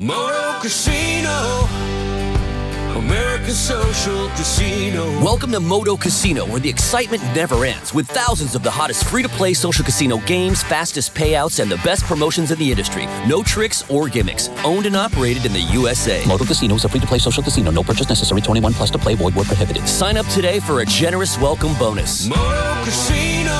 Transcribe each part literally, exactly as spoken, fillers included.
Moto Casino, American Social Casino. Welcome to Moto Casino, where the excitement never ends, with thousands of the hottest free-to-play social casino games, fastest payouts, and the best promotions in the industry. No tricks or gimmicks. Owned and operated in the U S A. Moto Casino is a free-to-play social casino. No purchase necessary. twenty-one plus to play. Void where prohibited. Sign up today for a generous welcome bonus. Moto Casino,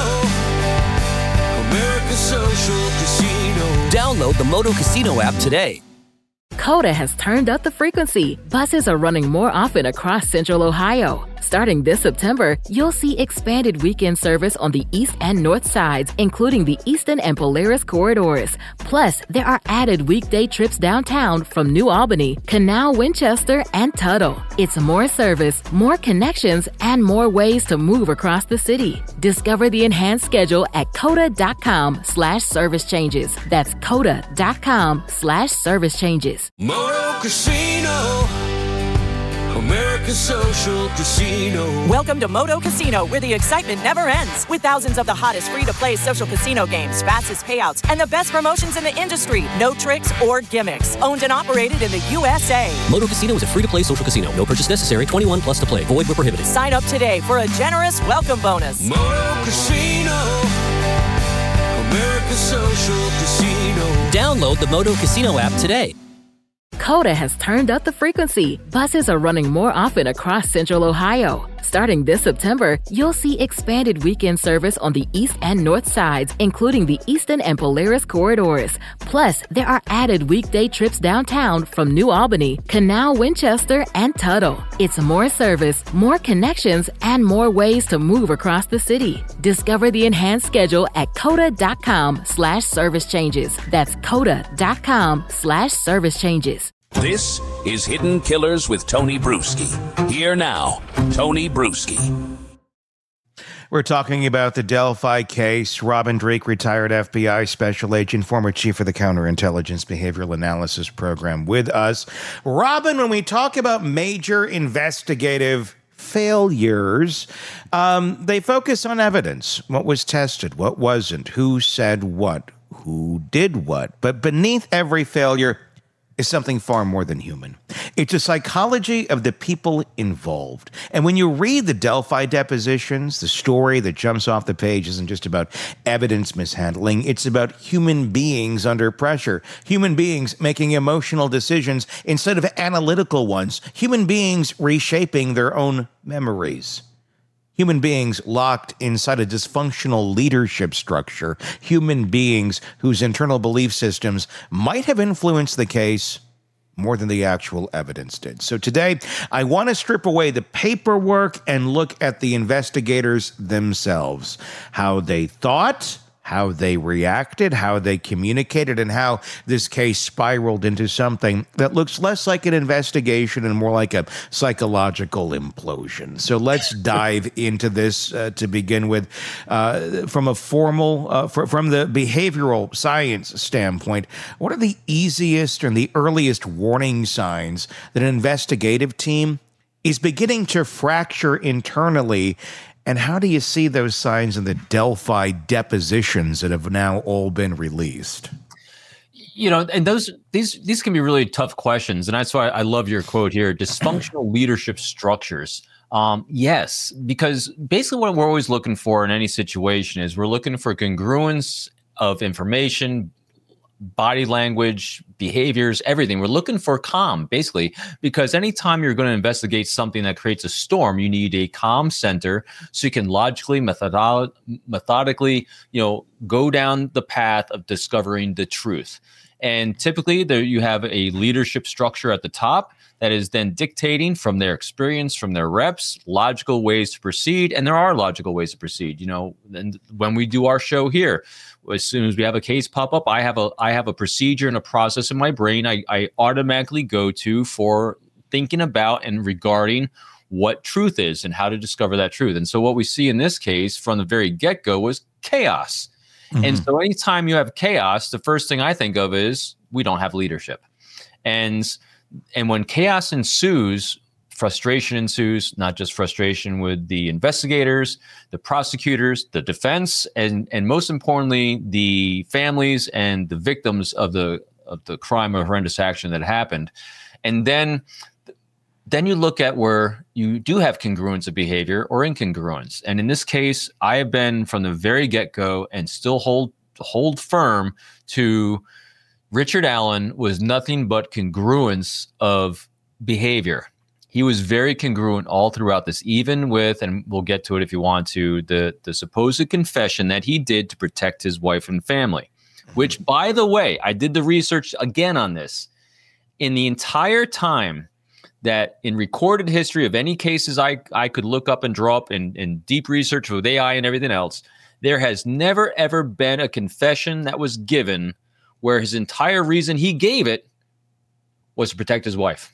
American Social Casino. Download the Moto Casino app today. Coda has turned up the frequency. Buses are running more often across Central Ohio. Starting this September, you'll see expanded weekend service on the east and north sides, including the Eastern and Polaris corridors. Plus, there are added weekday trips downtown from New Albany, Canal, Winchester, and Tuttle. It's more service, more connections, and more ways to move across the city. Discover the enhanced schedule at coda.com slash service changes. That's coda.com slash service changes. Moto Casino, American Social Casino. Welcome to Moto Casino, where the excitement never ends. With thousands of the hottest free-to-play social casino games, fastest payouts, and the best promotions in the industry. No tricks or gimmicks. Owned and operated in the U S A. Moto Casino is a free-to-play social casino. No purchase necessary. twenty-one plus to play. Void where prohibited. Sign up today for a generous welcome bonus. Moto Casino, American Social Casino. Download the Moto Casino app today. Coda has turned up the frequency. Buses are running more often across Central Ohio. Starting this September, you'll see expanded weekend service on the east and north sides, including the Eastern and Polaris corridors. Plus, there are added weekday trips downtown from New Albany, Canal, Winchester, and Tuttle. It's more service, more connections, and more ways to move across the city. Discover the enhanced schedule at coda.com slash service changes. That's coda.com slash service changes. This is Hidden Killers with Tony Bruschi. Here now, Tony Bruschi. We're talking about the Delphi case. Robin Dreeke, retired F B I special agent, former chief of the Counterintelligence Behavioral Analysis Program, with us. Robin, when we talk about major investigative failures, um, they focus on evidence. What was tested? What wasn't? Who said what? Who did what? But beneath every failure is something far more than human. It's a psychology of the people involved. And when you read the Delphi depositions, the story that jumps off the page isn't just about evidence mishandling. It's about human beings under pressure, human beings making emotional decisions instead of analytical ones, human beings reshaping their own memories. Human beings locked inside a dysfunctional leadership structure. Human beings whose internal belief systems might have influenced the case more than the actual evidence did. So today, I want to strip away the paperwork and look at the investigators themselves, how they thought, how they reacted, how they communicated, and how this case spiraled into something that looks less like an investigation and more like a psychological implosion. So let's dive into this uh, to begin with. Uh, from a formal, uh, fr- from the behavioral science standpoint, what are the easiest and the earliest warning signs that an investigative team is beginning to fracture internally? And how do you see those signs in the Delphi depositions that have now all been released? You know, and those these these can be really tough questions, and that's why I love your quote here: dysfunctional leadership structures. Um, yes, because basically what we're always looking for in any situation is we're looking for congruence of information, body language, behaviors, everything. We're looking for calm, basically, because anytime you're going to investigate something that creates a storm, you need a calm center so you can logically, methodolo- methodically, you know, go down the path of discovering the truth. And typically there you have a leadership structure at the top that is then dictating from their experience, from their reps, logical ways to proceed. And there are logical ways to proceed. You know, and when we do our show here, as soon as we have a case pop up, I have a I have a procedure and a process in my brain I, I automatically go to for thinking about and regarding what truth is and how to discover that truth. And so what we see in this case from the very get-go was chaos. Mm-hmm. And so anytime you have chaos, the first thing I think of is we don't have leadership. And and when chaos ensues, frustration ensues, not just frustration with the investigators, the prosecutors, the defense, and, and most importantly, the families and the victims of the of the crime or horrendous action that happened. And then then you look at where you do have congruence of behavior or incongruence. And in this case, I have been from the very get-go and still hold hold firm to Richard Allen was nothing but congruence of behavior. He was very congruent all throughout this, even with, and we'll get to it if you want to, the, the supposed confession that he did to protect his wife and family, which, by the way, I did the research again on this. In the entire time that in recorded history of any cases I, I could look up and draw up in, in deep research with A I and everything else, there has never, ever been a confession that was given where his entire reason he gave it was to protect his wife.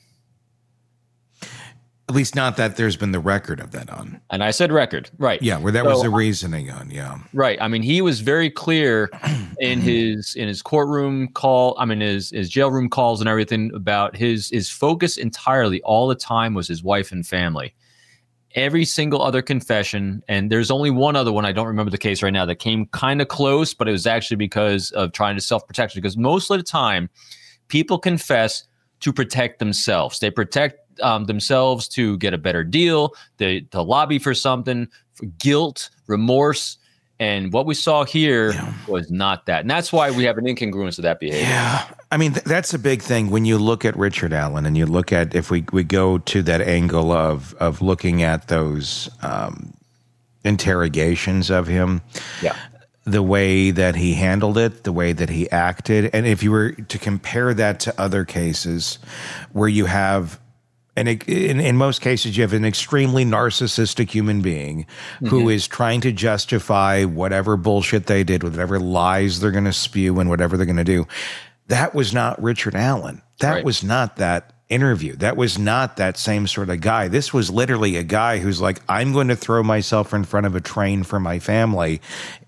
At least not that there's been the record of that on. And I said record, right. Yeah, where that so, was the reasoning on, yeah. Right. I mean, he was very clear in his in his courtroom call, I mean, his, his jail room calls and everything about his, his focus entirely all the time was his wife and family. Every single other confession, and there's only one other one, I don't remember the case right now, that came kind of close, but it was actually because of trying to self-protection. Because most of the time, people confess to protect themselves. They protect um, themselves to get a better deal, they, to lobby for something, for guilt, remorse. And what we saw here yeah. was not that. And that's why we have an incongruence of that behavior. Yeah. I mean, th- that's a big thing when you look at Richard Allen and you look at, if we, we go to that angle of, of looking at those um, interrogations of him, yeah. the way that he handled it, the way that he acted. And if you were to compare that to other cases where you have, and in, in most cases, you have an extremely narcissistic human being mm-hmm. who is trying to justify whatever bullshit they did, whatever lies they're going to spew and whatever they're going to do. That was not Richard Allen. That right. was not that interview. That was not that same sort of guy. This was literally a guy who's like, I'm going to throw myself in front of a train for my family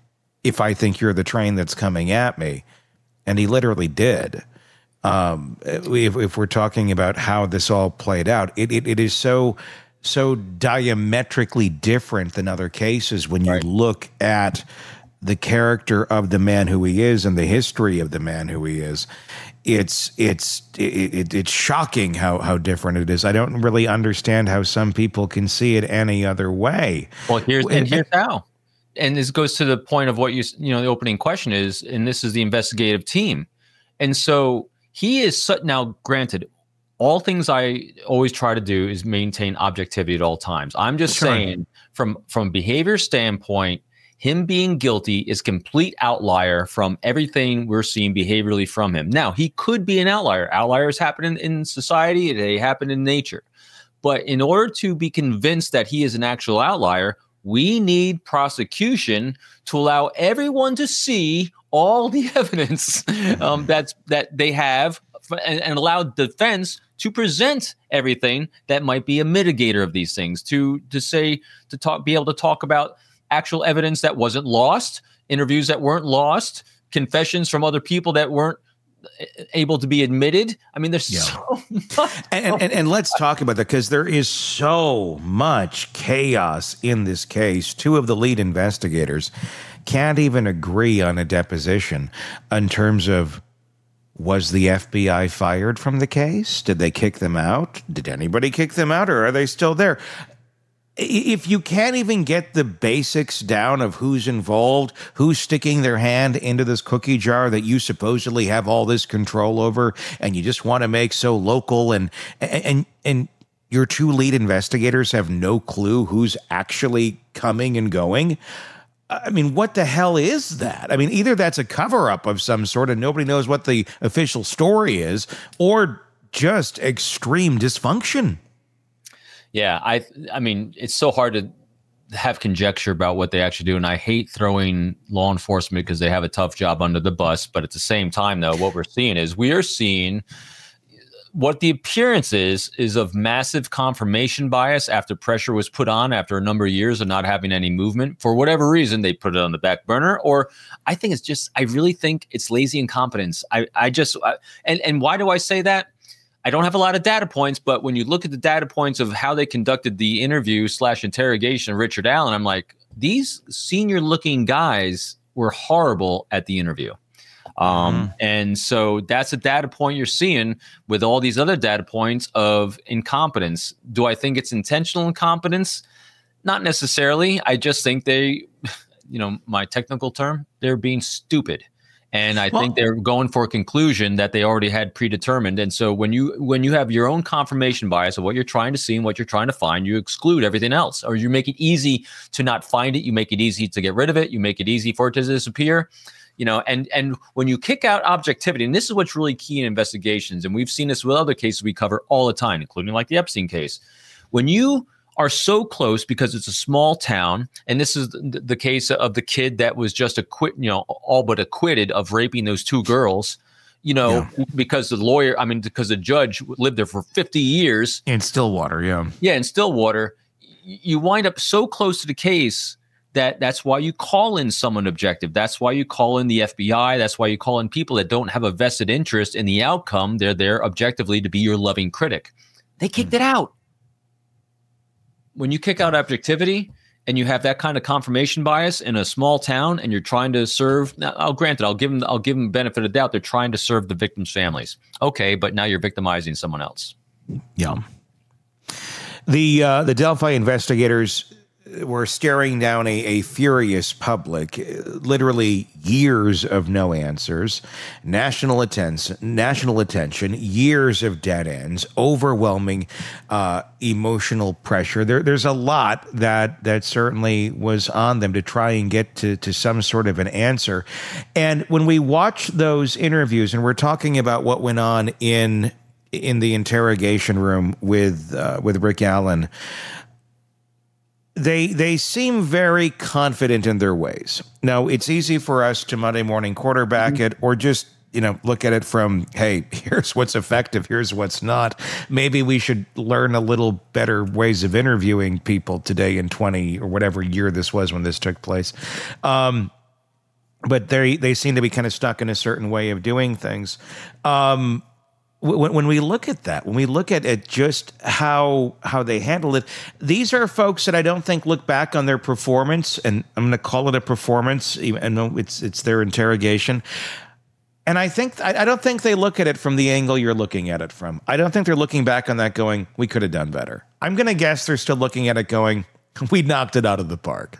if I think you're the train that's coming at me. And he literally did. Um, if, if we're talking about how this all played out, it, it, it is so, so diametrically different than other cases when you right. look at the character of the man who he is and the history of the man who he is. It's, it's, it, it, it's shocking how, how different it is. I don't really understand how some people can see it any other way. Well, here's, and here's how. And this goes to the point of what you, you know, the opening question is, and this is the investigative team. And so, he is so, now granted, all things I always try to do is maintain objectivity at all times. I'm just sure. saying from, from behavior standpoint, him being guilty is complete outlier from everything we're seeing behaviorally from him. Now, he could be an outlier. Outliers happen in, in society. They happen in nature. But in order to be convinced that he is an actual outlier, we need prosecution to allow everyone to see all the evidence um, that's that they have, and, and allow defense to present everything that might be a mitigator of these things. To to say to talk, be able to talk about actual evidence that wasn't lost, interviews that weren't lost, confessions from other people that weren't able to be admitted. I mean, there's yeah. so much. And, and, and let's talk about that, because there is so much chaos in this case. Two of the lead investigators can't even agree on a deposition in terms of, was the F B I fired from the case? Did they kick them out? Did anybody kick them out, or are they still there? If you can't even get the basics down of who's involved, who's sticking their hand into this cookie jar that you supposedly have all this control over, and you just want to make so local, and and and your two lead investigators have no clue who's actually coming and going. I mean, what the hell is that? I mean, either that's a cover-up of some sort and nobody knows what the official story is, or just extreme dysfunction. Yeah, I I mean, it's so hard to have conjecture about what they actually do, and I hate throwing law enforcement because they have a tough job under the bus. But at the same time, though, what we're seeing is we are seeing what the appearance is, is of massive confirmation bias after pressure was put on after a number of years of not having any movement. For whatever reason, they put it on the back burner. Or I think it's just, I really think it's lazy incompetence. I, I just, I, and, and why do I say that? I don't have a lot of data points, but when you look at the data points of how they conducted the interview slash interrogation of Richard Allen, I'm like, these senior looking guys were horrible at the interview. Um, Mm-hmm. And so that's a data point you're seeing with all these other data points of incompetence. Do I think it's intentional incompetence? Not necessarily. I just think they, you know, my technical term, they're being stupid. And I Well- think they're going for a conclusion that they already had predetermined. And so when you when you have your own confirmation bias of what you're trying to see and what you're trying to find, you exclude everything else, or you make it easy to not find it. You make it easy to get rid of it. You make it easy for it to disappear. You know, and and when you kick out objectivity, and this is what's really key in investigations, and we've seen this with other cases we cover all the time, including like the Epstein case. When you are so close because it's a small town, and this is the, the case of the kid that was just acquit, you know, all but acquitted of raping those two girls, you know, yeah. because the lawyer, I mean, because the judge lived there for fifty years. In Stillwater, yeah. Yeah, in Stillwater, you wind up so close to the case that that's why you call in someone objective. That's why you call in the F B I. That's why you call in people that don't have a vested interest in the outcome. They're there objectively to be your loving critic. They kicked mm. it out. When you kick out objectivity and you have that kind of confirmation bias in a small town, and you're trying to serve, now, I'll grant it, I'll give them, I'll give them benefit of doubt. They're trying to serve the victims' families. Okay, but now you're victimizing someone else. Yeah. The uh, the Delphi investigators were staring down a, a furious public, literally years of no answers, national attention, national attention, years of dead ends, overwhelming uh, emotional pressure. There, there's a lot that that certainly was on them to try and get to, to some sort of an answer. And when we watch those interviews, and we're talking about what went on in in the interrogation room with uh, with Rick Allen, They they seem very confident in their ways. Now, it's easy for us to Monday morning quarterback it, or just, you know, look at it from, hey, here's what's effective, here's what's not. Maybe we should learn a little better ways of interviewing people today in twenty or whatever year this was when this took place. Um, but they they seem to be kind of stuck in a certain way of doing things. Um, When, when we look at that, when we look at it, just how how they handle it, these are folks that I don't think look back on their performance, and I'm going to call it a performance. I know it's it's their interrogation, and I think I, I don't think they look at it from the angle you're looking at it from. I don't think they're looking back on that going, we could have done better. I'm going to guess they're still looking at it going, we knocked it out of the park.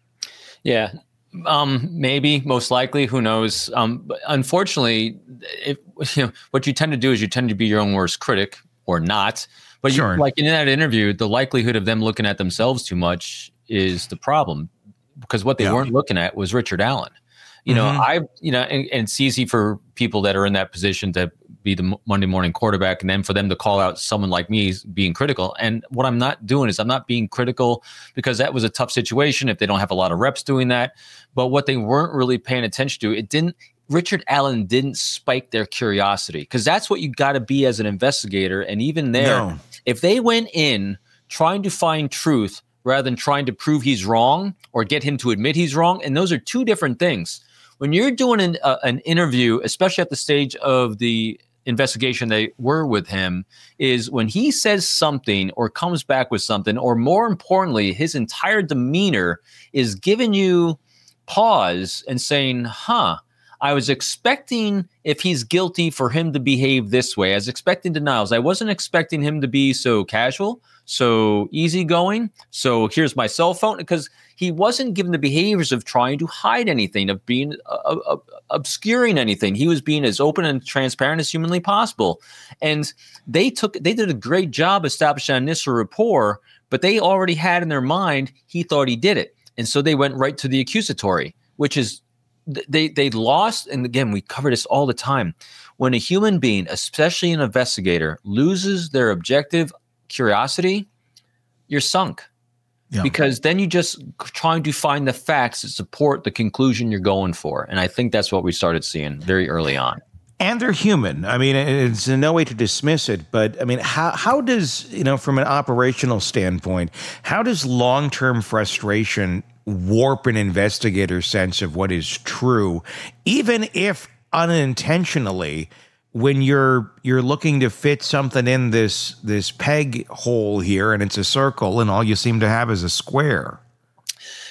Yeah. Um, maybe, most likely, who knows? Um, but unfortunately, if, you know, what you tend to do is you tend to be your own worst critic, or not. But sure. you, like in that interview, the likelihood of them looking at themselves too much is the problem, because what they yeah. weren't looking at was Richard Allen. You know, mm-hmm. I, you know, and, and it's easy for people that are in that position to be the Monday morning quarterback, and then for them to call out someone like me being critical. And what I'm not doing is I'm not being critical because that was a tough situation if they don't have a lot of reps doing that. But what they weren't really paying attention to, it didn't, Richard Allen didn't spike their curiosity, because that's what you got to be as an investigator. And even there, no. if they went in trying to find truth rather than trying to prove he's wrong or get him to admit he's wrong, and those are two different things. When you're doing an, uh, an interview, especially at the stage of the investigation they were with him, is when he says something or comes back with something, or more importantly, his entire demeanor is giving you pause and saying, huh, I was expecting, if he's guilty, for him to behave this way. I was expecting denials. I wasn't expecting him to be so casual, so easygoing. So here's my cell phone, because he wasn't given the behaviors of trying to hide anything, of being uh, uh, obscuring anything. He was being as open and transparent as humanly possible. And they took, they did a great job establishing an initial rapport, but they already had in their mind he thought he did it. And so they went right to the accusatory, which is, they they lost. And again, we cover this all the time. When a human being, especially an investigator, loses their objective curiosity, you're sunk. Yeah. Because then you just trying to find the facts that support the conclusion you're going for. And I think that's what we started seeing very early on. And they're human. I mean, it's in no way to dismiss it, but I mean, how how does, you know, from an operational standpoint, how does long-term frustration warp an investigator's sense of what is true, even if unintentionally, when you're you're looking to fit something in this this peg hole here, and it's a circle, and all you seem to have is a square?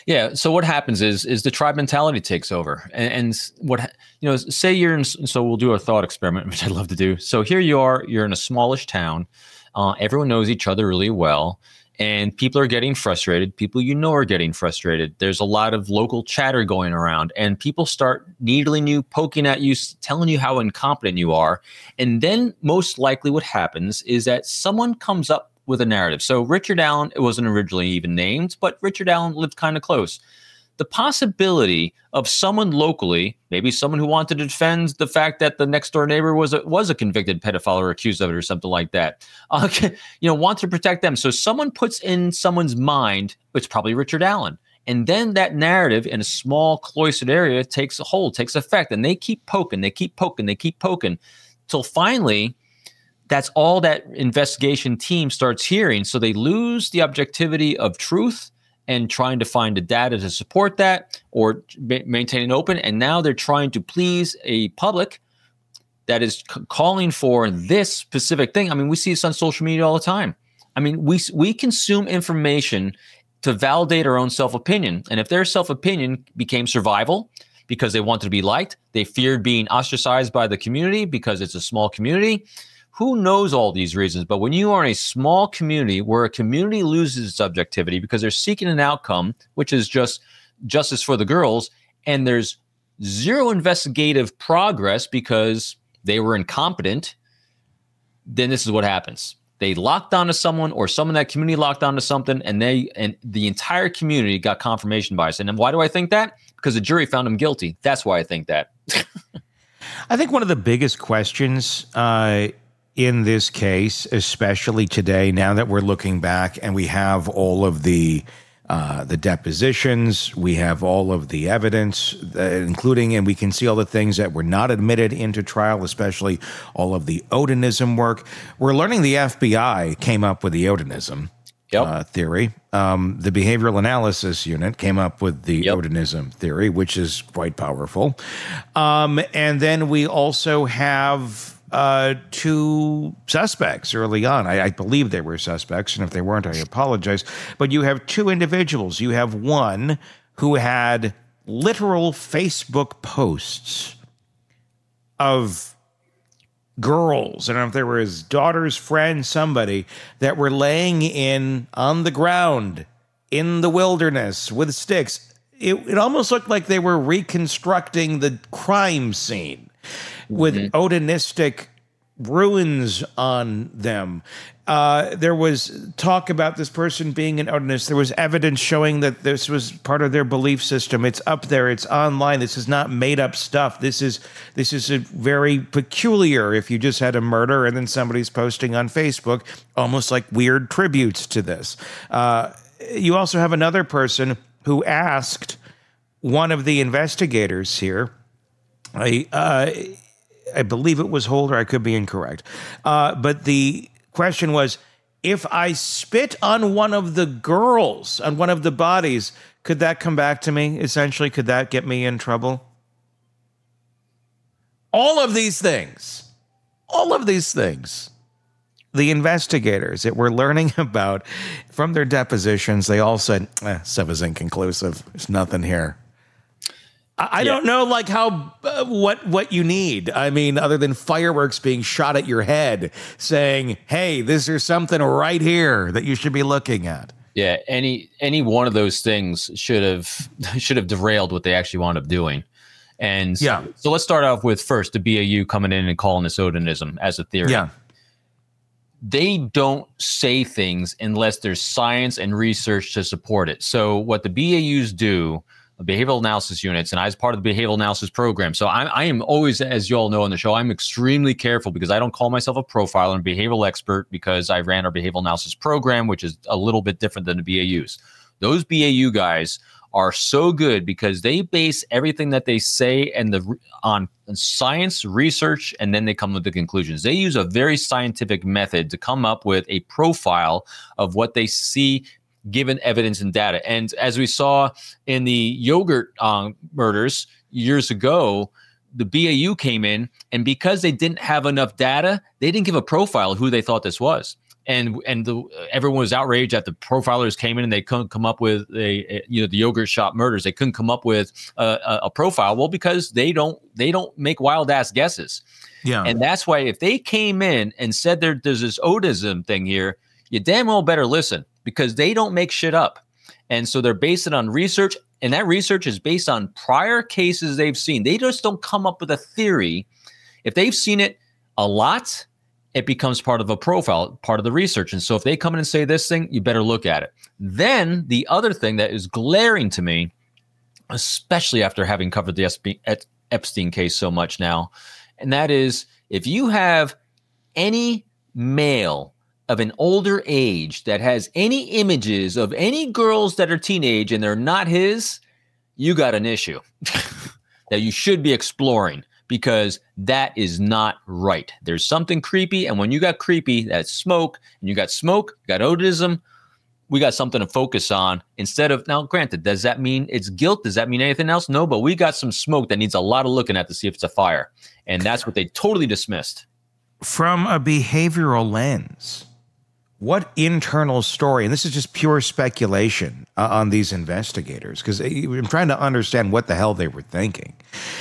Yeah. So what happens is is the tribe mentality takes over, and, and what you know, say you're in. So we'll do a thought experiment, which I'd love to do. So here you are. You're in a smallish town. Uh, everyone knows each other really well, and people are getting frustrated. People you know are getting frustrated. There's a lot of local chatter going around, and people start needling you, poking at you, telling you how incompetent you are, and then most likely what happens is that someone comes up with a narrative. So Richard Allen, it wasn't originally even named, but Richard Allen lived kind of close. The possibility of someone locally, maybe someone who wanted to defend the fact that the next door neighbor was a, was a convicted pedophile or accused of it or something like that, uh, you know, wanted to protect them. So someone puts in someone's mind, it's probably Richard Allen. And then that narrative in a small cloistered area takes a hold, takes effect, and they keep poking, they keep poking, they keep poking till finally that's all that investigation team starts hearing. So they lose the objectivity of truth and trying to find the data to support that or ma- maintain it open. And now they're trying to please a public that is c- calling for this specific thing. I mean, we see this on social media all the time. I mean, we we consume information to validate our own self-opinion. And if their self-opinion became survival because they wanted to be liked, they feared being ostracized by the community because it's a small community, who knows all these reasons? But when you are in a small community where a community loses its objectivity because they're seeking an outcome, which is just justice for the girls, and there's zero investigative progress because they were incompetent, then this is what happens. They locked onto someone, or someone in that community locked onto something, and they and the entire community got confirmation bias. And then why do I think that? Because the jury found him guilty. That's why I think that. I think one of the biggest questions uh, in this case, especially today, now that we're looking back and we have all of the uh, the depositions, we have all of the evidence, uh, including, and we can see all the things that were not admitted into trial, especially all of the Odinism work. We're learning the F B I came up with the Odinism yep. uh, theory. Um, the Behavioral Analysis Unit came up with the yep. Odinism theory, which is quite powerful. Um, and then we also have Uh, two suspects early on. I, I believe they were suspects, and if they weren't, I apologize. But you have two individuals. You have one who had literal Facebook posts of girls, I don't know if they were his daughter's friend, somebody, that were laying in on the ground in the wilderness with sticks. It, it almost looked like they were reconstructing the crime scene with mm-hmm. Odinistic ruins on them. Uh, there was talk about this person being an Odinist. There was evidence showing that this was part of their belief system. It's up there. It's online. This is not made up stuff. This is this is a very peculiar. If you just had a murder and then somebody's posting on Facebook, almost like weird tributes to this. Uh, you also have another person who asked one of the investigators here, I, uh, I believe it was Holder. I could be incorrect. Uh, but the question was, if I spit on one of the girls, on one of the bodies, could that come back to me? Essentially, could that get me in trouble? All of these things, all of these things, the investigators that we're learning about from their depositions, they all said, eh, stuff is inconclusive. There's nothing here. I yeah. don't know, like, how, uh, what what you need. I mean, other than fireworks being shot at your head saying, hey, this is something right here that you should be looking at. Yeah, any any one of those things should have should have derailed what they actually wound up doing. And yeah. so let's start off with first the B A U coming in and calling this Odinism as a theory. Yeah. They don't say things unless there's science and research to support it. So what the B A Us do, behavioral analysis units, and I was part of the behavioral analysis program. So I, I am always, as you all know on the show, I'm extremely careful because I don't call myself a profiler and behavioral expert because I ran our behavioral analysis program, which is a little bit different than the B A Us. Those B A U guys are so good because they base everything that they say and the on science, research, and then they come with the conclusions. They use a very scientific method to come up with a profile of what they see given evidence and data. And as we saw in the yogurt um, murders years ago, the B A U came in, and because they didn't have enough data, they didn't give a profile of who they thought this was. and and the, everyone was outraged that the profilers came in and they couldn't come up with a, a you know the yogurt shop murders. They couldn't come up with a, a, a profile. Well, because they don't they don't make wild ass guesses. Yeah, and that's why if they came in and said there, there's this Otism thing here, you damn well better listen, because they don't make shit up. And so they're based it on research, and that research is based on prior cases they've seen. They just don't come up with a theory. If they've seen it a lot, it becomes part of a profile, part of the research. And so if they come in and say this thing, you better look at it. Then the other thing that is glaring to me, especially after having covered the Epstein case so much now, and that is if you have any male of an older age that has any images of any girls that are teenage and they're not his, you got an issue that you should be exploring, because that is not right. There's something creepy. And when you got creepy, that's smoke, and you got smoke, you got Otism, we got something to focus on instead of, now granted, does that mean it's guilt? Does that mean anything else? No, but we got some smoke that needs a lot of looking at to see if it's a fire. And that's what they totally dismissed. From a behavioral lens, what internal story, and this is just pure speculation uh, on these investigators, because I'm trying to understand what the hell they were thinking.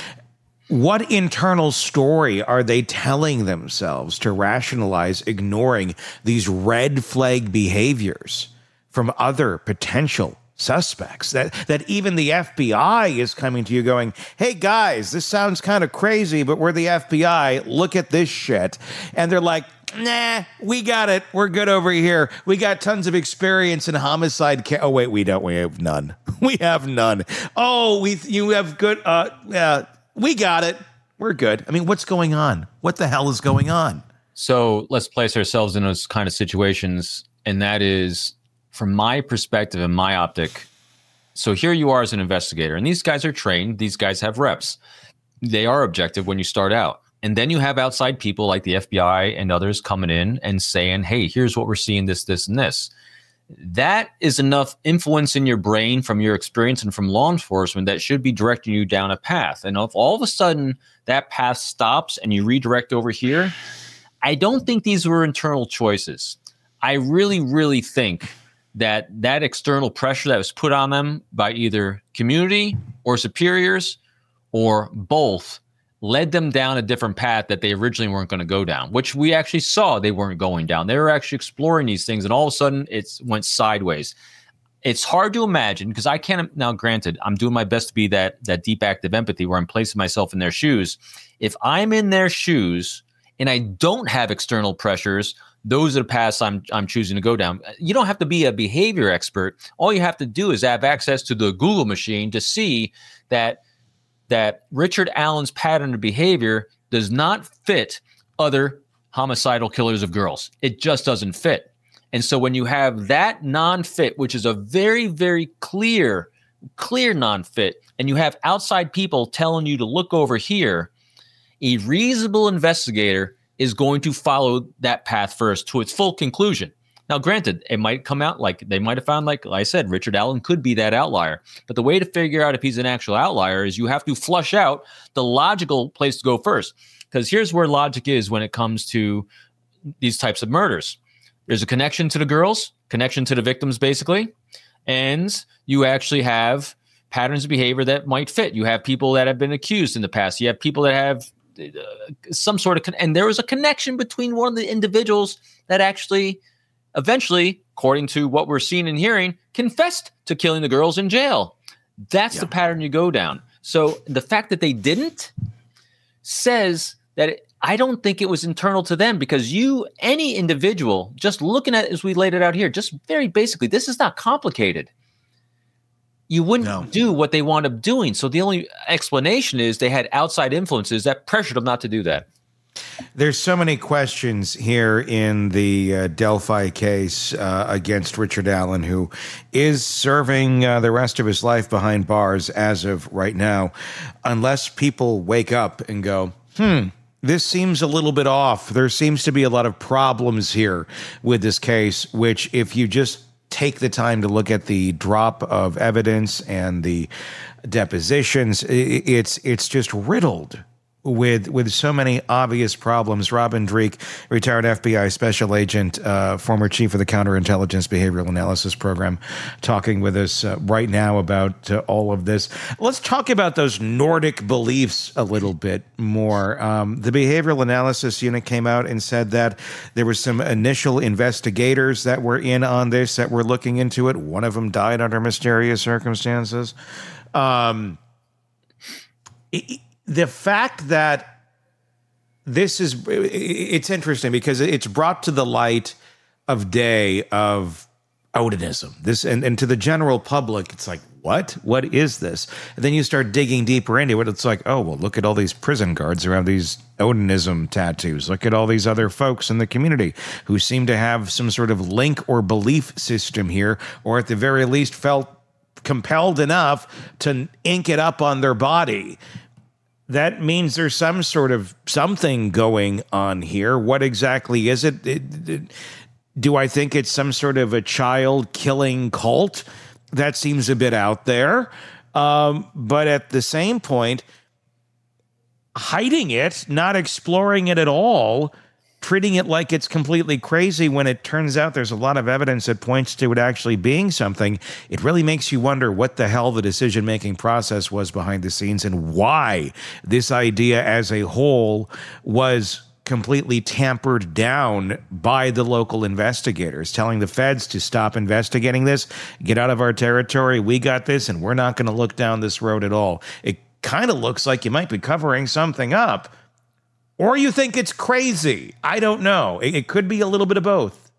What internal story are they telling themselves to rationalize ignoring these red flag behaviors from other potential suspects? That that even the F B I is coming to you going, hey guys, this sounds kind of crazy, but we're the F B I. Look at this shit. And they're like, nah, we got it. We're good over here. We got tons of experience in homicide. Ca- oh, wait, we don't. We have none. We have none. Oh, we you have good. Uh, yeah, we got it. We're good. I mean, what's going on? What the hell is going on? So let's place ourselves in those kind of situations. And that is, from my perspective and my optic, so here you are as an investigator, and these guys are trained. These guys have reps. They are objective when you start out. And then you have outside people like the F B I and others coming in and saying, hey, here's what we're seeing, this, this, and this. That is enough influence in your brain from your experience and from law enforcement that should be directing you down a path. And if all of a sudden that path stops and you redirect over here, I don't think these were internal choices. I really, really think that that external pressure that was put on them by either community or superiors or both led them down a different path that they originally weren't going to go down, which we actually saw they weren't going down. They were actually exploring these things, and all of a sudden it went sideways. It's hard to imagine, because I can't, now granted, I'm doing my best to be that that deep active empathy where I'm placing myself in their shoes. If I'm in their shoes and I don't have external pressures, those are the paths I'm I'm choosing to go down. You don't have to be a behavior expert. All you have to do is have access to the Google machine to see that that Richard Allen's pattern of behavior does not fit other homicidal killers of girls. It just doesn't fit. And so when you have that non-fit, which is a very, very clear, clear non-fit, and you have outside people telling you to look over here, a reasonable investigator is going to follow that path first to its full conclusion. Now, granted, it might come out like they might have found, like I said, Richard Allen could be that outlier. But the way to figure out if he's an actual outlier is you have to flush out the logical place to go first. Because here's where logic is when it comes to these types of murders. There's a connection to the girls, connection to the victims, basically. And you actually have patterns of behavior that might fit. You have people that have been accused in the past. You have people that have uh, some sort of, con- and there was a connection between one of the individuals that actually eventually, according to what we're seeing and hearing, confessed to killing the girls in jail. That's yeah. the pattern you go down. So the fact that they didn't says that it, I don't think it was internal to them, because you, any individual, just looking at it as we laid it out here, just very basically, this is not complicated. You wouldn't no. do what they wound up doing. So the only explanation is they had outside influences that pressured them not to do that. There's so many questions here in the uh, Delphi case uh, against Richard Allen, who is serving uh, the rest of his life behind bars as of right now, unless people wake up and go, hmm, this seems a little bit off. There seems to be a lot of problems here with this case, which if you just take the time to look at the drop of evidence and the depositions, it's it's just riddled with with so many obvious problems. Robin Dreeke, retired F B I special agent, uh, former chief of the Counterintelligence Behavioral Analysis Program, talking with us uh, right now about uh, all of this. Let's talk about those Nordic beliefs a little bit more. Um, the Behavioral Analysis Unit came out and said that there were some initial investigators that were in on this, that were looking into it. One of them died under mysterious circumstances. Um, it, The fact that this is, it's interesting because it's brought to the light of day of Odinism. This and, and to the general public, it's like, what? What is this? And then you start digging deeper into it. It's like, oh, well, look at all these prison guards around these Odinism tattoos. Look at all these other folks in the community who seem to have some sort of link or belief system here, or at the very least felt compelled enough to ink it up on their body. That means there's some sort of something going on here. What exactly is it? It, it? Do I think it's some sort of a child-killing cult? That seems a bit out there. Um, but at the same point, hiding it, not exploring it at all, treating it like it's completely crazy when it turns out there's a lot of evidence that points to it actually being something, it really makes you wonder what the hell the decision-making process was behind the scenes and why this idea as a whole was completely tampered down by the local investigators, telling the feds to stop investigating this, get out of our territory, we got this, and we're not going to look down this road at all. It kind of looks like you might be covering something up. Or you think it's crazy. I don't know. It, it could be a little bit of both.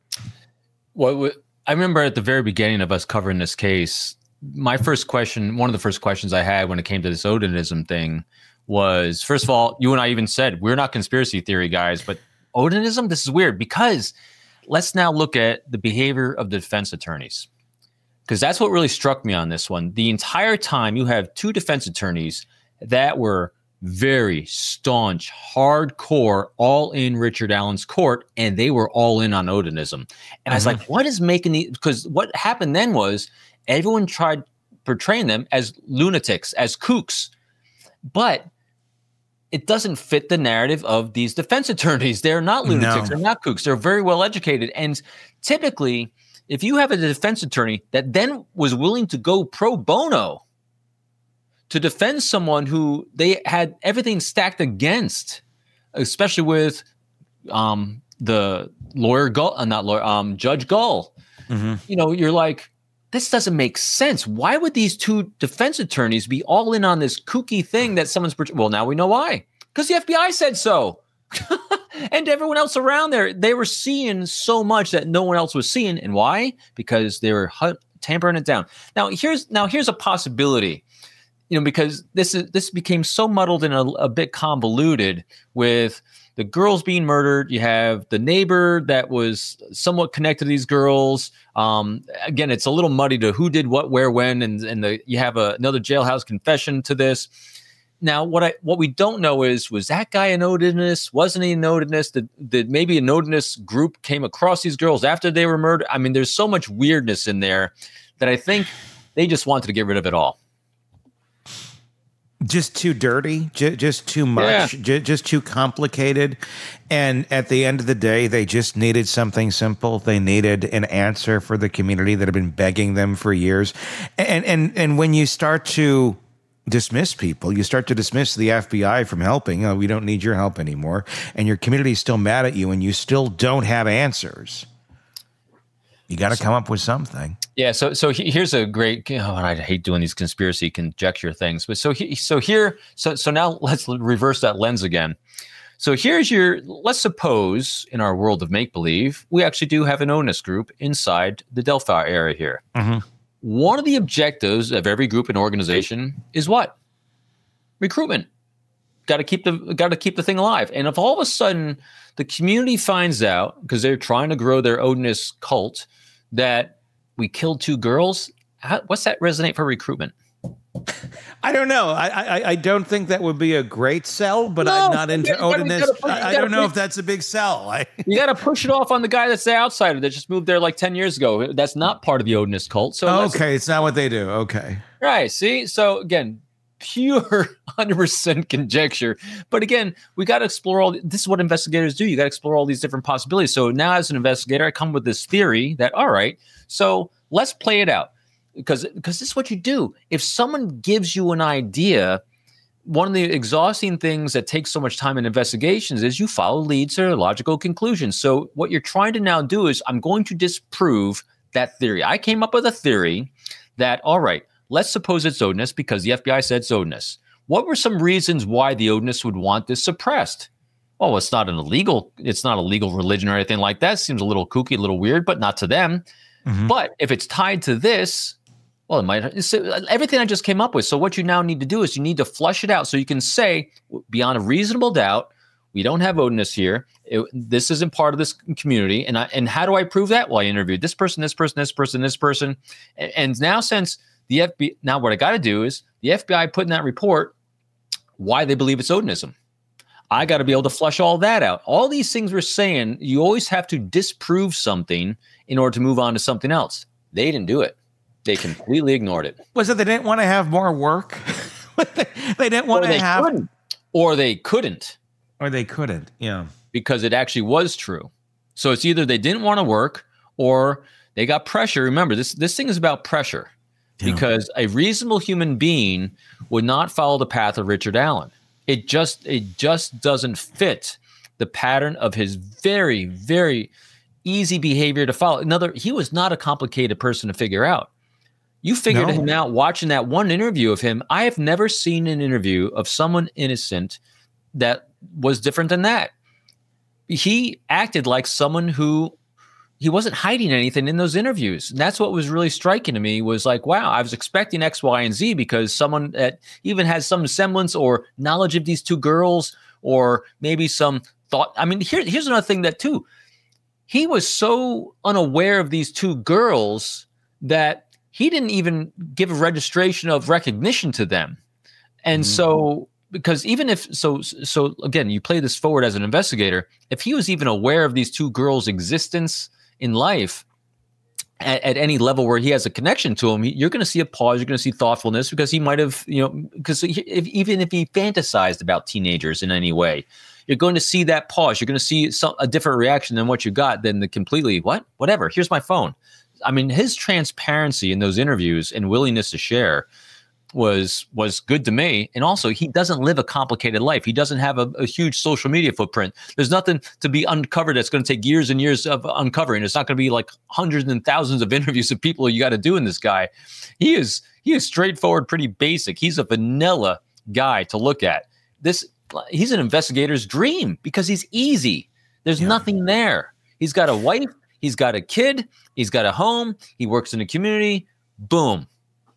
Well, I remember at the very beginning of us covering this case, my first question, one of the first questions I had when it came to this Odinism thing was, first of all, you and I even said, we're not conspiracy theory guys, but Odinism, this is weird because let's now look at the behavior of the defense attorneys. Because that's what really struck me on this one. The entire time you have two defense attorneys that were very staunch, hardcore, all in Richard Allen's court, and they were all in on Odinism. And mm-hmm. I was like, what is making the, because what happened then was everyone tried portraying them as lunatics, as kooks, but it doesn't fit the narrative of these defense attorneys. They're not lunatics, no. They're not kooks, they're very well educated. And typically, if you have a defense attorney that then was willing to go pro bono to defend someone who they had everything stacked against, especially with um, the lawyer Gull, uh, not lawyer, um, Judge Gull. Mm-hmm. You know, you're like, this doesn't make sense. Why would these two defense attorneys be all in on this kooky thing that someone's? Well, now we know why. Because the F B I said so, and everyone else around there, they were seeing so much that no one else was seeing, and why? Because they were hu- tampering it down. Now here's now here's a possibility. You know, because this is this became so muddled and a, a bit convoluted with the girls being murdered. You have the neighbor that was somewhat connected to these girls. Um, again, it's a little muddy to who did what, where, when, and and the, you have a, another jailhouse confession to this. Now, what I what we don't know is, was that guy an Odinist? Wasn't he an Odinist? Did, did maybe an Odinist group came across these girls after they were murdered? I mean, there's so much weirdness in there that I think they just wanted to get rid of it all. Just too dirty, j- just too much, yeah. j- just too complicated. And at the end of the day, they just needed something simple. They needed an answer for the community that had been begging them for years. And and and when you start to dismiss people, you start to dismiss the F B I from helping. Oh, we don't need your help anymore. And your community is still mad at you and you still don't have answers. You got to come up with something. Yeah. So, so here's a great. Oh, and I hate doing these conspiracy conjecture things, but so he, so here, so so now let's reverse that lens again. So here's your. Let's suppose in our world of make believe, we actually do have an onus group inside the Delphi area here. Mm-hmm. One of the objectives of every group and organization is what? Recruitment. Got to keep the got to keep the thing alive. And if all of a sudden the community finds out, because they're trying to grow their Odinist cult, that we killed two girls, how, what's that resonate for recruitment? I don't know. I, I I don't think that would be a great sell, but no, I'm not into you gotta, Odinist. You gotta, you I, I don't know push, if that's a big sell. I, you got to push it off on the guy that's the outsider that just moved there like ten years ago. That's not part of the Odinist cult. So okay, it's not what they do. Okay, right. See, so again, pure one hundred percent conjecture. But again, we got to explore all. This is what investigators do. You got to explore all these different possibilities. So now, as an investigator, I come with this theory that all right, so let's play it out because because this is what you do. If someone gives you an idea, one of the exhausting things that takes so much time in investigations is you follow leads to logical conclusions. So what you're trying to now do is I'm going to disprove that theory. I came up with a theory that, all right, let's suppose it's odinous because the F B I said it's odinous. What were some reasons why the odinous would want this suppressed? Oh, it's not an illegal, it's not a legal religion or anything like that. Seems a little kooky, a little weird, but not to them. Mm-hmm. But if it's tied to this, well, it might, it's everything I just came up with. So what you now need to do is you need to flush it out so you can say beyond a reasonable doubt, we don't have odinous here. It, this isn't part of this community. And I, and how do I prove that? Well, I interviewed this person, this person, this person, this person. And, and now since the F B I, now what I got to do is the F B I put in that report why they believe it's odinism. I got to be able to flush all that out. All these things we're saying, you always have to disprove something in order to move on to something else. They didn't do it. They completely ignored it. Was it they didn't want to have more work? They didn't want or to have... Couldn't. Or they couldn't. Or they couldn't, yeah. Because it actually was true. So it's either they didn't want to work or they got pressure. Remember, this, this thing is about pressure. Yeah. Because a reasonable human being would not follow the path of Richard Allen. It just it just doesn't fit the pattern of his very, very easy behavior to follow. Another, he was not a complicated person to figure out. You figured no. him out watching that one interview of him. I have never seen an interview of someone innocent that was different than that. He acted like someone who he wasn't hiding anything in those interviews. And that's what was really striking to me was like, wow, I was expecting X, Y, and Z because someone that even has some semblance or knowledge of these two girls or maybe some thought. I mean, here, here's another thing that too, he was so unaware of these two girls that he didn't even give a registration of recognition to them. And mm-hmm. so, because even if, so, so again, you play this forward as an investigator, if he was even aware of these two girls' existence in life at, at any level where he has a connection to them, you're going to see a pause, you're going to see thoughtfulness because he might have, you know, because if, even if he fantasized about teenagers in any way, you're going to see that pause. You're going to see some, a different reaction than what you got than the completely, what, whatever, here's my phone. I mean, his transparency in those interviews and willingness to share was was good to me. And also, he doesn't live a complicated life. He doesn't have a, a huge social media footprint. There's nothing to be uncovered that's going to take years and years of uncovering. It's not going to be like hundreds and thousands of interviews of people you got to do in this guy. He is he is straightforward, pretty basic. He's a vanilla guy to look at. This he's an investigator's dream because he's easy. There's yeah. nothing there. He's got a wife. He's got a kid. He's got a home. He works in a community. Boom.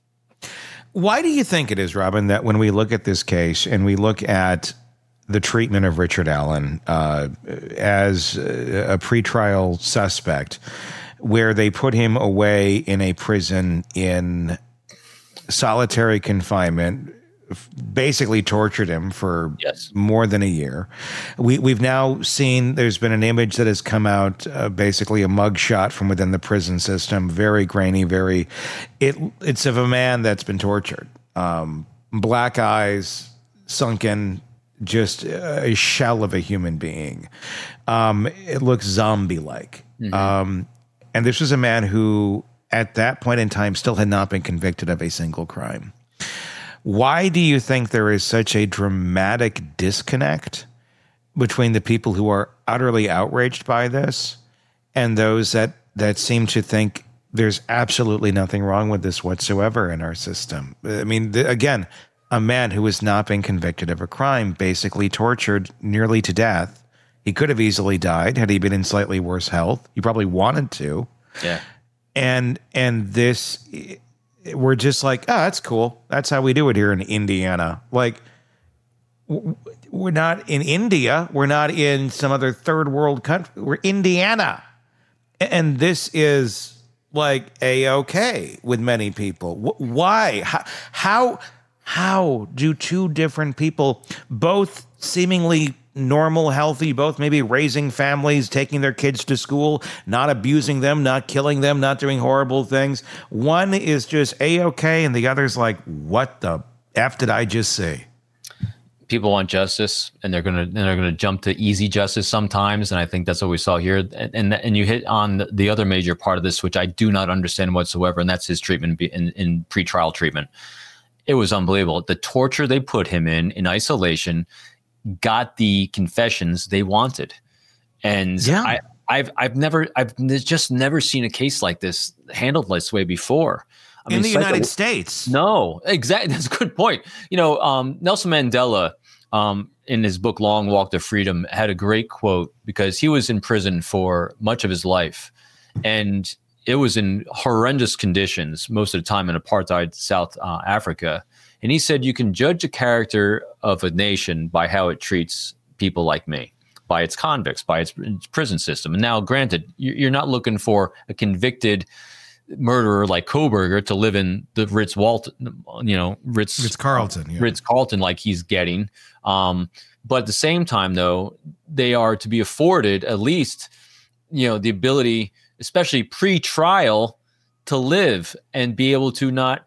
Why do you think it is, Robin, that when we look at this case and we look at the treatment of Richard Allen uh, as a pretrial suspect, where they put him away in a prison in solitary confinement, basically tortured him for yes. more than a year. We, we've now seen there's been an image that has come out, uh, basically a mugshot from within the prison system, very grainy, very, it it's of a man that's been tortured. Um, black eyes, sunken, just a shell of a human being. Um, it looks zombie-like. Mm-hmm. Um, and this was a man who, at that point in time, still had not been convicted of a single crime. Why do you think there is such a dramatic disconnect between the people who are utterly outraged by this and those that, that seem to think there's absolutely nothing wrong with this whatsoever in our system? I mean, the, again, a man who has not been convicted of a crime, basically tortured nearly to death. He could have easily died had he been in slightly worse health. He probably wanted to. Yeah. And and this... we're just like, oh, that's cool. That's how we do it here in Indiana. Like, we're not in India. We're not in some other third world country. We're Indiana. And this is like A-okay with many people. Why? How, how, how do two different people, both seemingly normal, healthy, both maybe raising families, taking their kids to school, not abusing them, not killing them, not doing horrible things. One is just A-okay, and the other's like, what the F did I just say? People want justice, and they're gonna and they're gonna jump to easy justice sometimes, and I think that's what we saw here. And and, and you hit on the, the other major part of this, which I do not understand whatsoever, and that's his treatment in, in pretrial treatment. It was unbelievable. The torture they put him in in isolation got the confessions they wanted, and yeah. I, I've I've never I've just never seen a case like this handled this way before. I in mean, the United psycho- States. No, exactly. That's a good point. You know, um, Nelson Mandela, um, in his book, Long Walk to Freedom, had a great quote because he was in prison for much of his life. And it was in horrendous conditions most of the time in apartheid South uh, Africa. And he said, you can judge the character of a nation by how it treats people like me, by its convicts, by its, its prison system. And now, granted, you're not looking for a convicted murderer like Koberger to live in the Ritz Walton, you know, Ritz Ritz Carlton, yeah. Ritz Carlton, like he's getting. Um, but at the same time, though, they are to be afforded at least, you know, the ability, especially pre-trial, to live and be able to not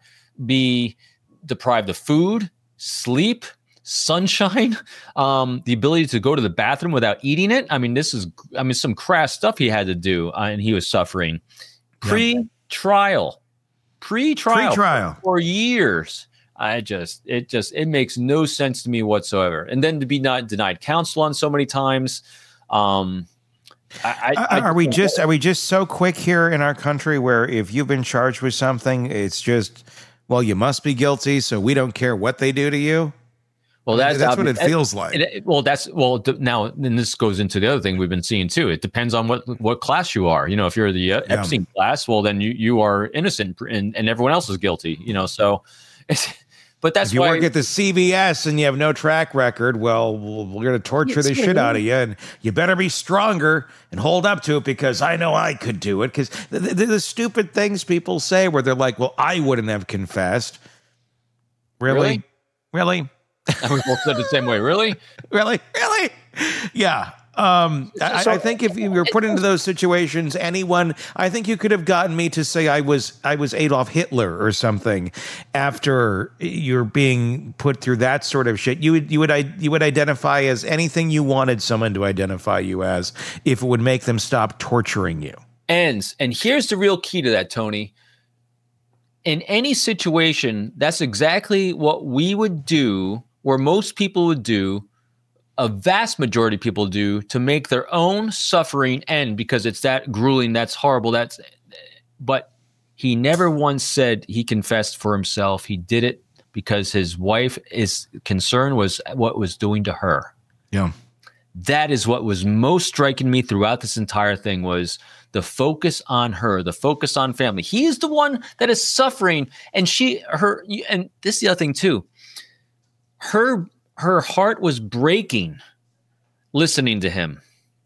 be deprived of food, sleep, sunshine, um, the ability to go to the bathroom without eating it. I mean, this is, I mean, some crass stuff he had to do, uh, and he was suffering. Pre. Yeah. Trial, pre-trial, pre-trial for years. I just, it just, it makes no sense to me whatsoever. And then to be not denied counsel on so many times. Um, I, I, are, are we just, are we just so quick here in our country where if you've been charged with something, it's just, well, you must be guilty, so we don't care what they do to you? Well, that's, that's what it feels like. It, it, well, that's well now, and this goes into the other thing we've been seeing too. It depends on what what class you are. You know, if you're the uh, yeah. Epstein class, well, then you you are innocent, and, and everyone else is guilty. You know, so. It's, but that's if you why work at the C V S and you have no track record, well, we're going to torture the shit out of you, and you better be stronger and hold up to it because I know I could do it. Because the, the, the stupid things people say where they're like, "Well, I wouldn't have confessed." Really, really. really? We both said the same way. Really? Really? Really? Yeah. Um, so, I, I think if you were put into those situations, anyone, I think you could have gotten me to say I was I was Adolf Hitler or something after you're being put through that sort of shit. You would you would you would identify as anything you wanted someone to identify you as if it would make them stop torturing you. And and here's the real key to that, Tony. In any situation, that's exactly what we would do, where most people would do, a vast majority of people do, to make their own suffering end because it's that grueling, that's horrible, that's. But he never once said he confessed for himself. He did it because his wife is concern was what was doing to her. Yeah. That is what was most striking me throughout this entire thing was the focus on her, the focus on family. He is the one that is suffering, and she, her, and this is the other thing too. Her, her heart was breaking listening to him.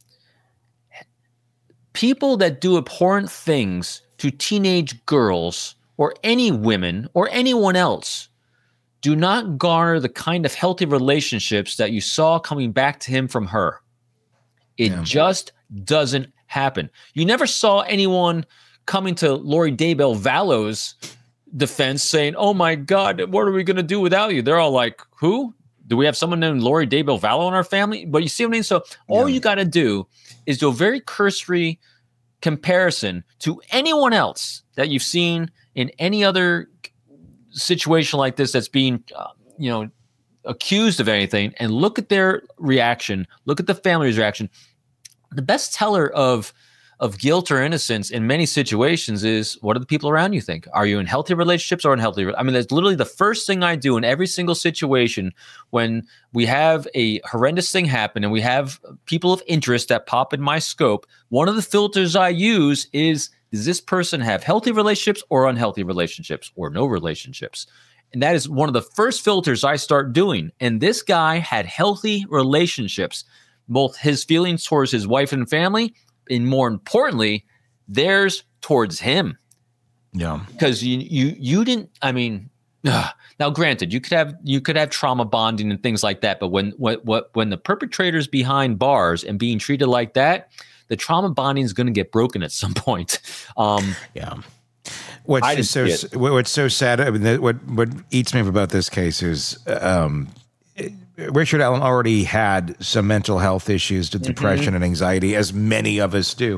People that do abhorrent things to teenage girls or any women or anyone else do not garner the kind of healthy relationships that you saw coming back to him from her. It yeah. just doesn't happen. You never saw anyone coming to Lori Daybell Vallow's defense saying, oh my God, what are we going to do without you? They're all like, who? Do we have someone named Lori Daybell Vallow in our family? But you see what I mean? So all yeah. you got to do is do a very cursory comparison to anyone else that you've seen in any other situation like this that's being, uh, you know, accused of anything, and look at their reaction. Look at the family's reaction. The best teller of of guilt or innocence in many situations is, what do the people around you think? Are you in healthy relationships or unhealthy? I mean, that's literally the first thing I do in every single situation when we have a horrendous thing happen and we have people of interest that pop in my scope. One of the filters I use is, does this person have healthy relationships or unhealthy relationships or no relationships? And that is one of the first filters I start doing. And this guy had healthy relationships, both his feelings towards his wife and family, and more importantly, theirs towards him. Yeah. Because you you you didn't, I mean, ugh. Now granted, you could have you could have trauma bonding and things like that, but when what what when the perpetrator's behind bars and being treated like that, the trauma bonding is going to get broken at some point. Um, yeah. What's I just so didn't see it. what's so sad. I mean, the- what what eats me up about this case is um, Richard Allen already had some mental health issues, to depression Mm-hmm. and anxiety, as many of us do,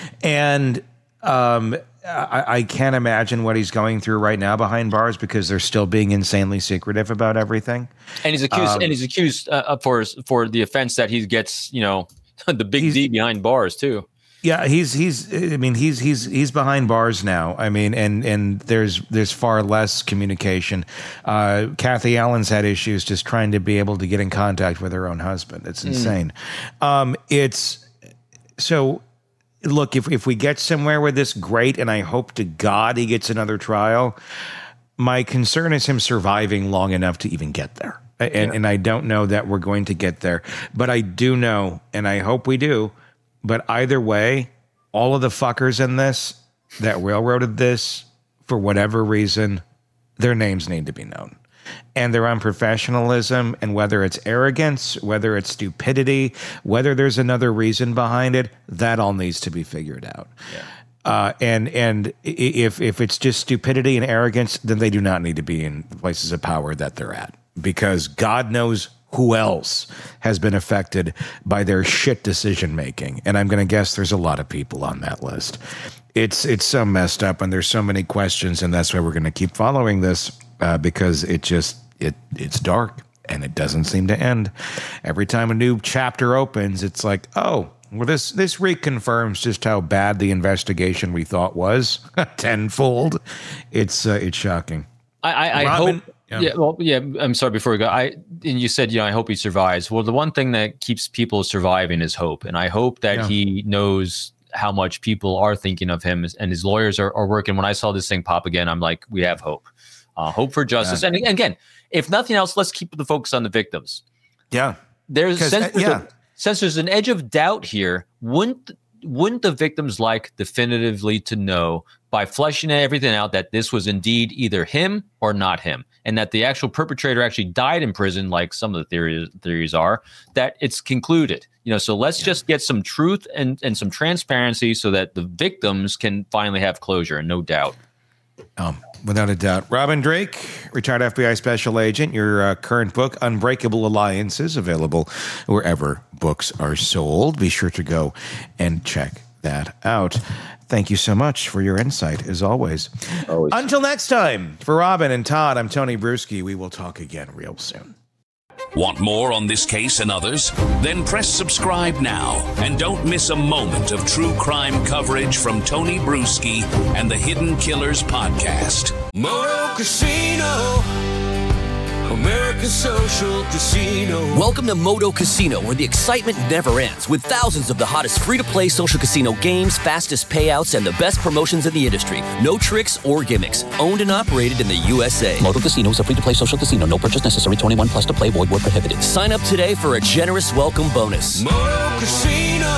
and um, I, I can't imagine what he's going through right now behind bars because they're still being insanely secretive about everything. And he's accused, Um, and he's accused uh, for for the offense that he gets, you know, the big D behind bars too. Yeah, he's he's. I mean, he's he's he's behind bars now. I mean, and and there's there's far less communication. Uh, Kathy Allen's had issues just trying to be able to get in contact with her own husband. It's insane. Mm. Um, it's so. Look, if if we get somewhere with this, great, and I hope to God he gets another trial. My concern is him surviving long enough to even get there, and yeah. and I don't know that we're going to get there. But I do know, and I hope we do. But either way, all of the fuckers in this that railroaded this, for whatever reason, their names need to be known. And their unprofessionalism, and whether it's arrogance, whether it's stupidity, whether there's another reason behind it, that all needs to be figured out. Yeah. Uh, and and if if it's just stupidity and arrogance, then they do not need to be in places of power that they're at. Because God knows who else has been affected by their shit decision making, and I'm going to guess there's a lot of people on that list. It's it's so messed up, and there's so many questions, and that's why we're going to keep following this uh, because it just it it's dark and it doesn't seem to end. Every time a new chapter opens, it's like, oh, well, this this reconfirms just how bad the investigation we thought was tenfold. It's uh, it's shocking. I, I, I Robin, hope. Yeah. yeah, well, yeah. I'm sorry. Before we go, I and you said, you know, I hope he survives. Well, the one thing that keeps people surviving is hope, and I hope that Yeah. he knows how much people are thinking of him, and his lawyers are, are working. When I saw this thing pop again, I'm like, we have hope, uh, hope for justice. Yeah. And again, if nothing else, let's keep the focus on the victims. Yeah, there's since, uh, there's yeah. a, since there's an edge of doubt here. Wouldn't wouldn't the victims like definitively to know by fleshing everything out that this was indeed either him or not him, and that the actual perpetrator actually died in prison, like some of the theories theories are, that it's concluded. You know, so let's yeah. just get some truth and, and some transparency so that the victims can finally have closure, and no doubt. Um, without a doubt. Robin Drake, retired F B I special agent, your uh, current book, Unbreakable Alliances, available wherever books are sold. Be sure to go and check that out. Thank you so much for your insight, as always. always. Until next time, for Robin and Todd, I'm Tony Bruschi. We will talk again real soon. Want more on this case and others? Then press subscribe now and don't miss a moment of true crime coverage from Tony Bruschi and the Hidden Killers podcast. Moto Casino, American Social Casino. Welcome to Moto Casino, where the excitement never ends, with thousands of the hottest free-to-play social casino games, fastest payouts, and the best promotions in the industry. No tricks or gimmicks. Owned and operated in the U S A. Moto Casino is a free-to-play social casino. No purchase necessary. twenty-one plus to play. Void where prohibited. Sign up today for a generous welcome bonus. Moto Casino,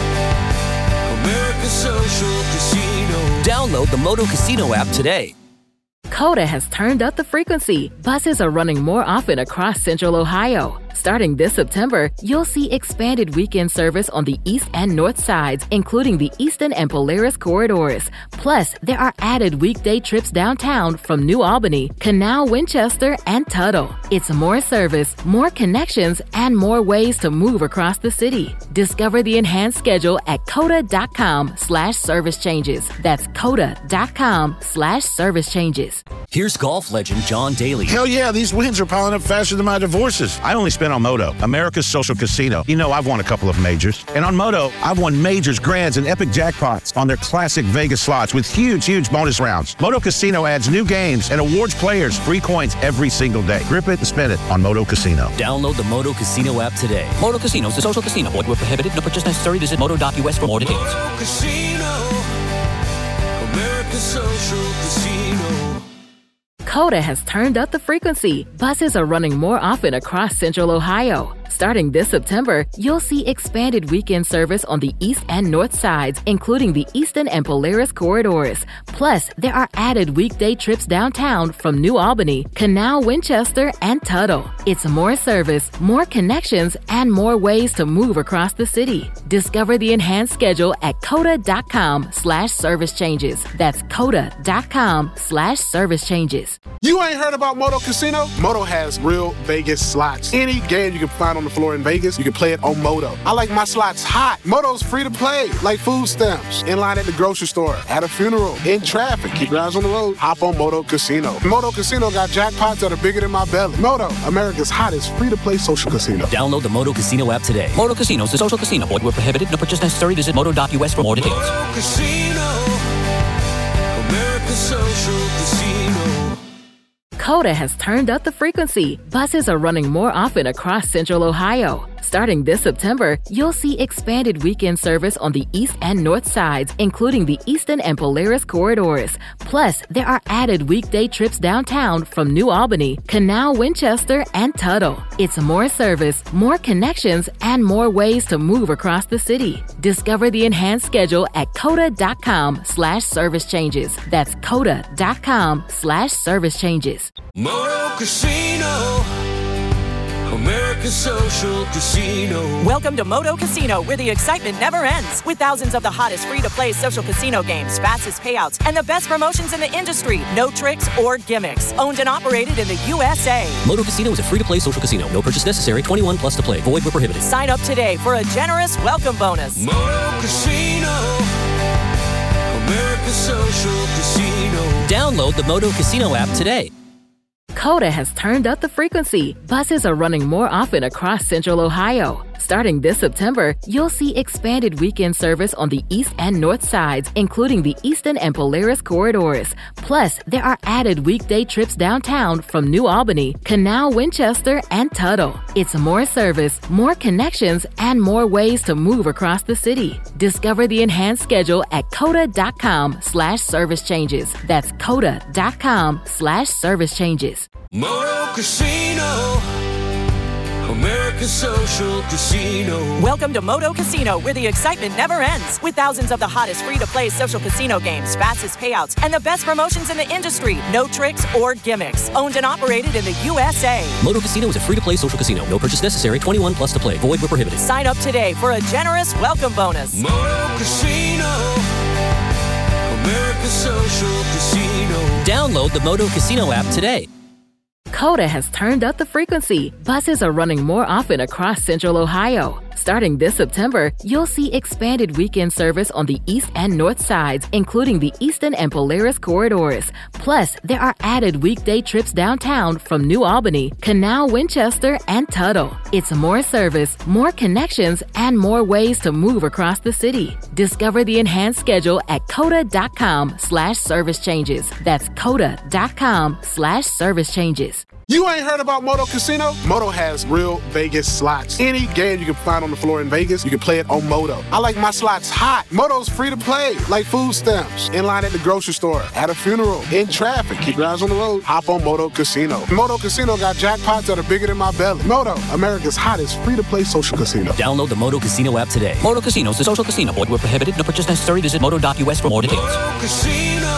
American Social Casino. Download the Moto Casino app today. Coda has turned up the frequency. Buses are running more often across Central Ohio. Starting this September, you'll see expanded weekend service on the east and north sides, including the Eastern and Polaris corridors. Plus, there are added weekday trips downtown from New Albany, Canal, Winchester, and Tuttle. It's more service, more connections, and more ways to move across the city. Discover the enhanced schedule at coda.com slash service changes. That's coda.com slash service changes. Here's golf legend John Daly. Hell yeah, these wins are piling up faster than my divorces. I only spent on Moto, America's social casino. You know, I've won a couple of majors. And on Moto, I've won majors, grands, and epic jackpots on their classic Vegas slots with huge, huge bonus rounds. Moto Casino adds new games and awards players free coins every single day. Grip it and spin it on Moto Casino. Download the Moto Casino app today. Moto Casino is a social casino. Void where prohibited. No purchase necessary. Visit moto dot U S for more details. Moto Casino, American Social Casino. Coda has turned up the frequency. Buses are running more often across Central Ohio. Starting this September, you'll see expanded weekend service on the east and north sides, including the Eastern and Polaris corridors. Plus, there are added weekday trips downtown from New Albany, Canal, Winchester, and Tuttle. It's more service, more connections, and more ways to move across the city. Discover the enhanced schedule at coda.com slash service changes. That's coda.com slash service changes. You ain't heard about Moto Casino? Moto has real Vegas slots. Any game you can find on the floor in Vegas, you can play it on Moto. I like my slots hot. Moto's free to play, like food stamps, in line at the grocery store, at a funeral, in traffic. Keep your eyes on the road. Hop on Moto Casino. Moto Casino got jackpots that are bigger than my belly. Moto, America's hottest free-to-play social casino. Download the Moto Casino app today. Moto Casino is a social casino. Void where prohibited. No purchase necessary. Visit moto dot U S for more details. Moto Casino, America's social casino. Coda has turned up the frequency. Buses are running more often across Central Ohio. Starting this September, you'll see expanded weekend service on the east and north sides, including the Eastern and Polaris corridors. Plus, there are added weekday trips downtown from New Albany, Canal, Winchester, and Tuttle. It's more service, more connections, and more ways to move across the city. Discover the enhanced schedule at coda.com slash service changes. That's coda.com slash service changes. Moto Casino, America's social casino. Welcome to Moto Casino, where the excitement never ends. With thousands of the hottest free-to-play social casino games, fastest payouts, and the best promotions in the industry. No tricks or gimmicks. Owned and operated in the U S A. Moto Casino is a free-to-play social casino. No purchase necessary. twenty-one plus to play. Void where prohibited. Sign up today for a generous welcome bonus. Moto Casino, America's social casino. Download the Moto Casino app today. Coda has turned up the frequency. Buses are running more often across Central Ohio. Starting this September, you'll see expanded weekend service on the east and north sides, including the Eastern and Polaris corridors. Plus, there are added weekday trips downtown from New Albany, Canal, Winchester, and Tuttle. It's more service, more connections, and more ways to move across the city. Discover the enhanced schedule at coda.com slash service changes. That's coda.com slash service changes. Moto Casino, America's social casino. Welcome to Moto Casino, where the excitement never ends. With thousands of the hottest free-to-play social casino games, fastest payouts, and the best promotions in the industry. No tricks or gimmicks. Owned and operated in the U S A. Moto Casino is a free-to-play social casino. No purchase necessary. twenty-one plus to play. Void where prohibited. Sign up today for a generous welcome bonus. Moto Casino, America's social casino. Download the Moto Casino app today. Coda has turned up the frequency. Buses are running more often across Central Ohio. Starting this September, you'll see expanded weekend service on the east and north sides, including the Eastern and Polaris corridors. Plus, there are added weekday trips downtown from New Albany, Canal, Winchester, and Tuttle. It's more service, more connections, and more ways to move across the city. Discover the enhanced schedule at coda.com slash service changes. That's coda.com slash service changes. You ain't heard about Moto Casino? Moto has real Vegas slots. Any game you can find on the floor in Vegas, you can play it on Moto. I like my slots hot. Moto's free to play, like food stamps, in line at the grocery store, at a funeral, in traffic. Keep your eyes on the road. Hop on Moto Casino. Moto Casino got jackpots that are bigger than my belly. Moto, America's hottest free-to-play social casino. Download the Moto Casino app today. Moto Casino is a social casino. Void where prohibited. No purchase necessary. Visit moto dot U S for more details. Moto Casino,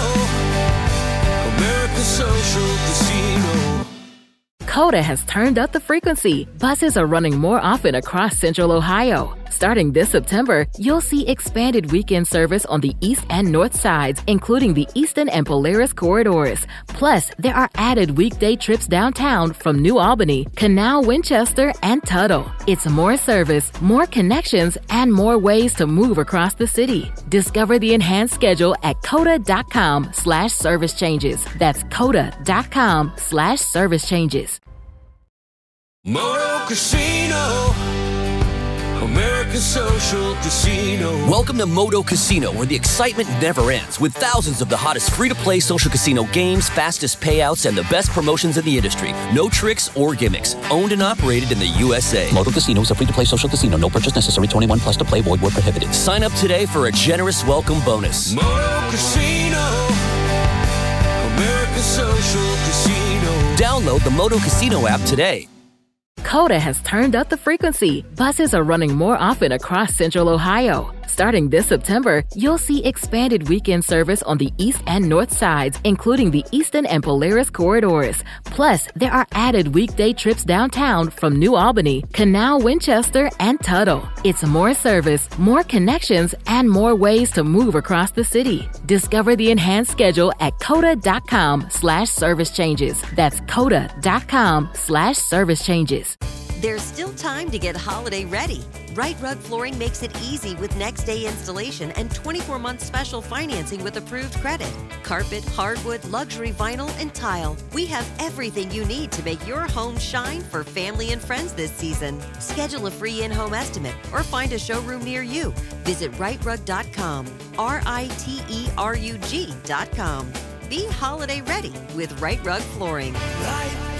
America's social casino. Coda has turned up the frequency. Buses are running more often across Central Ohio. Starting this September, you'll see expanded weekend service on the east and north sides, including the Eastern and Polaris corridors. Plus, there are added weekday trips downtown from New Albany, Canal, Winchester, and Tuttle. It's more service, more connections, and more ways to move across the city. Discover the enhanced schedule at coda.com slash service changes. That's coda.com slash service changes. Moto Casino, America's social casino. Welcome to Moto Casino, where the excitement never ends. With thousands of the hottest free-to-play social casino games, fastest payouts, and the best promotions in the industry. No tricks or gimmicks. Owned and operated in the U S A. Moto Casino is a free-to-play social casino. No purchase necessary. twenty-one plus to play. Void where prohibited. Sign up today for a generous welcome bonus. Moto Casino, America's social casino. Download the Moto Casino app today. Coda has turned up the frequency. Buses are running more often across Central Ohio. Starting this September, you'll see expanded weekend service on the east and north sides, including the Eastern and Polaris corridors. Plus, there are added weekday trips downtown from New Albany, Canal, Winchester, and Tuttle. It's more service, more connections, and more ways to move across the city. Discover the enhanced schedule at coda.com slash service changes. That's coda.com slash service changes. There's still time to get holiday ready. Right Rug Flooring makes it easy with next day installation and twenty-four month special financing with approved credit. Carpet, hardwood, luxury vinyl, and tile. We have everything you need to make your home shine for family and friends this season. Schedule a free in-home estimate or find a showroom near you. Visit right rug dot com, R I T E R U G dot com. Be holiday ready with Right Rug Flooring. Right